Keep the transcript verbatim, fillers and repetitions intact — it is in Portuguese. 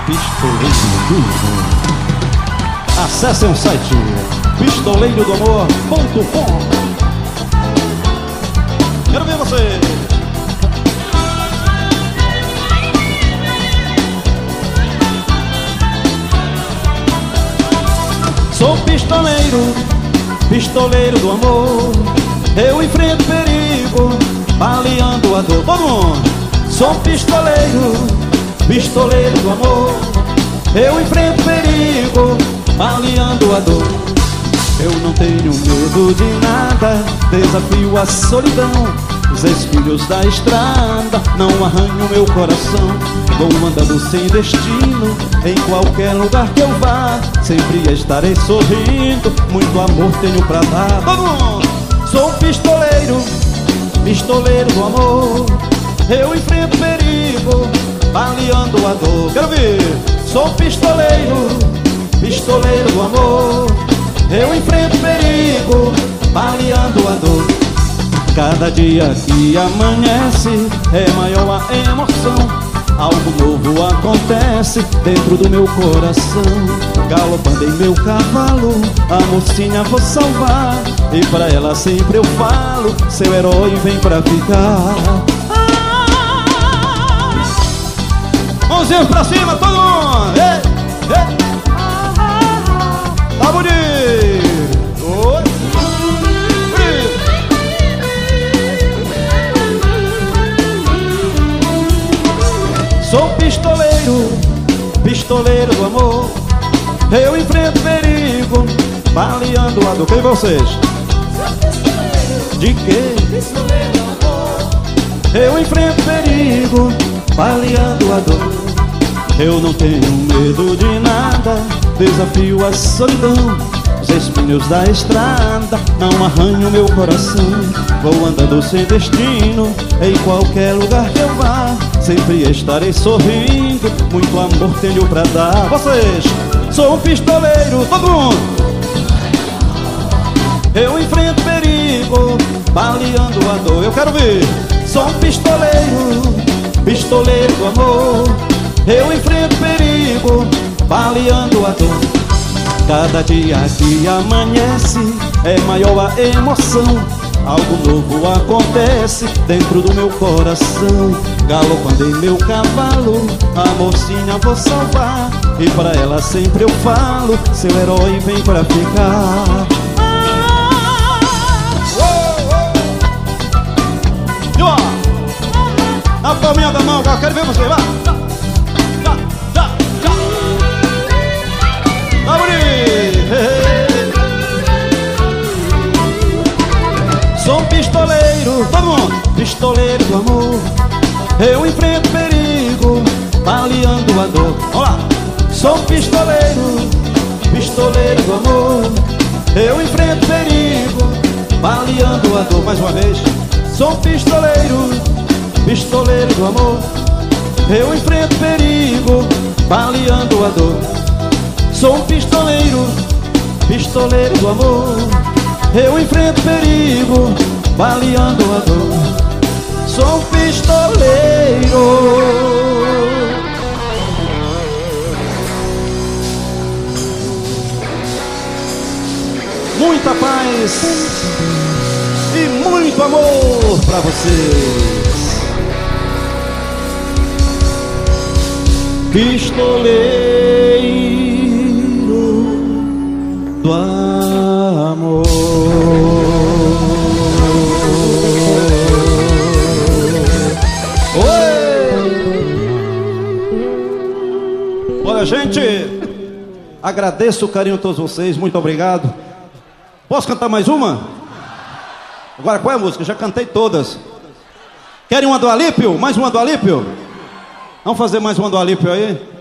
Pistoleiro do Amor. Acessem o site pistoleiro do amor ponto com. Quero ver você. Sou pistoleiro, pistoleiro do amor. Eu enfrento perigo, baleando a dor. Todo mundo. Sou pistoleiro, pistoleiro do amor. Eu enfrento perigo, baleando a dor. Eu não tenho medo de nada, desafio a solidão. Os espinhos da estrada não arranham meu coração. Vou andando sem destino, em qualquer lugar que eu vá. Sempre estarei sorrindo, muito amor tenho pra dar. Todo mundo! Sou pistoleiro, pistoleiro do amor. Eu enfrento perigo, baleando a dor. Quero ver! Sou pistoleiro, pistoleiro do amor. Eu enfrento perigo, baleando a dor. Cada dia que amanhece é maior a emoção. Algo novo acontece dentro do meu coração. Galopando em meu cavalo, a mocinha vou salvar. E pra ela sempre eu falo, seu herói vem pra ficar. Mãozinhas pra cima, todo mundo! Ei, ei. Tá bonito! Oi. Bonito! Sou pistoleiro, pistoleiro do amor. Eu enfrento perigo, baleando a dor. Quem vocês? De quê? Pistoleiro do amor. Eu enfrento perigo, baleando a dor. Eu não tenho medo de nada, desafio a solidão. Os espinhos da estrada não arranham meu coração. Vou andando sem destino, em qualquer lugar que eu vá. Sempre estarei sorrindo, muito amor tenho pra dar. Vocês, sou um pistoleiro, todo mundo. Eu enfrento perigo, baleando a dor. Eu quero ver. Sou um pistoleiro, pistoleiro do amor. Eu enfrento perigo, baleando a dor. Cada dia que amanhece é maior a emoção. Algo novo acontece dentro do meu coração. Galopando em meu cavalo, a mocinha vou salvar. E pra ela sempre eu falo, seu herói vem pra ficar. E ó, na palminha da mão, eu quero ver você, vai. Sou um pistoleiro, todo mundo. Pistoleiro do amor. Eu enfrento perigo, baleando a dor. Vamos lá. Sou um pistoleiro, pistoleiro do amor. Eu enfrento perigo, baleando a dor. Mais uma vez. Sou um pistoleiro, pistoleiro do amor. Eu enfrento perigo, baleando a dor. Sou um pistoleiro, pistoleiro do amor. Eu enfrento perigo, baleando a dor. Sou um pistoleiro. Muita paz e muito amor pra vocês. Pistoleiro do amor. Olha, gente, agradeço o carinho de todos vocês, muito obrigado. Posso cantar mais uma? Agora qual é a música? Já cantei todas. Querem uma do Alípio? Mais uma do Alípio? Vamos fazer mais uma do Alípio aí?